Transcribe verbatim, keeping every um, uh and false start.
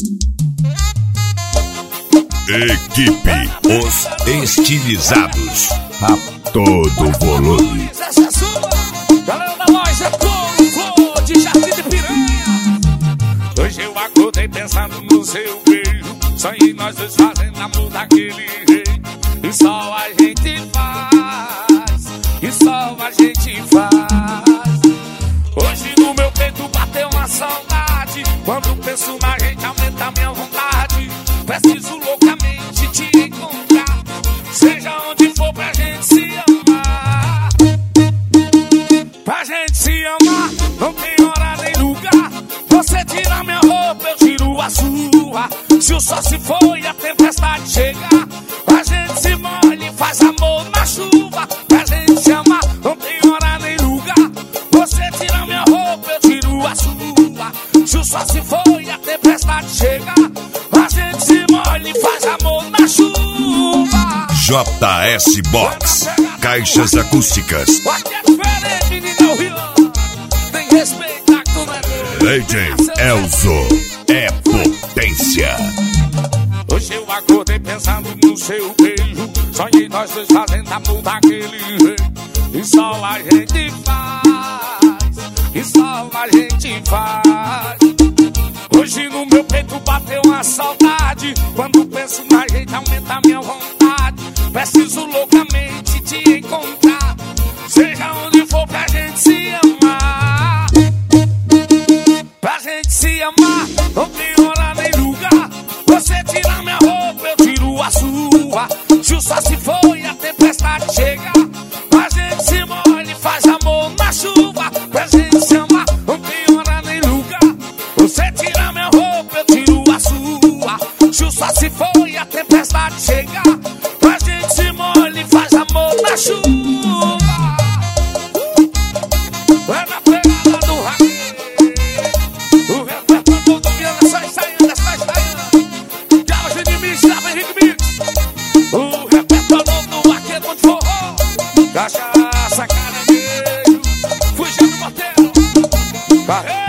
Equipe Os Estilizados, a todo volume. Essa é sua, galera da loja com flor de jardim de piranha. Hoje eu acordei pensando no seu beijo, sonhei nós dois fazendo amor daquele jeito. E só a gente faz, e só a gente faz. Hoje no meu peito bateu uma saudade, quando penso na gente aumenta minha vontade. Preciso loucamente te encontrar, seja onde for pra gente se amar. Pra gente se amar, não tem hora nem lugar. Você tira minha roupa, eu tiro a sua. Se o sol se for e a tempestade chegar, a gente se molha e faz amor na chuva. Pra gente se amar, não tem hora nem lugar. Você tira minha roupa, eu tiro a sua. Se o sol se for e a tempestade chegar, a gente se molha e faz amor na chuva. J S Box, caixas acústicas. Aqui é diferente de Del Rio, tem respeito que tu não é. Legend Elzo é potência. Hoje eu acordei pensando no seu beijo, sonhei nós dois fazendo amor daquele jeito. E só a gente faz, e só a gente faz. Hoje no meu peito bateu uma saudade, quando penso na gente aumenta minha vontade. Preciso loucamente te encontrar, seja onde for pra gente se amar. Pra gente se amar, não tem hora nem lugar. Você tira minha roupa, eu tiro a sua. Se o sol se for e a tempestade chegar, a gente se molha e faz amor na chuva. Pra gente se amar, não tem hora nem lugar. Você tira minha roupa, eu tiro a sua. Se o sol se for e a tempestade chegar, a gente se molha e faz amor na chuva. É na pegada do raquete, o repertório todo dia sai saindo, sai saindo. Carlos de mim, Chave Henrique Mix. O repertório do raquete, onde forró, cachaça, caranguejo, fugindo do motel. Carrega.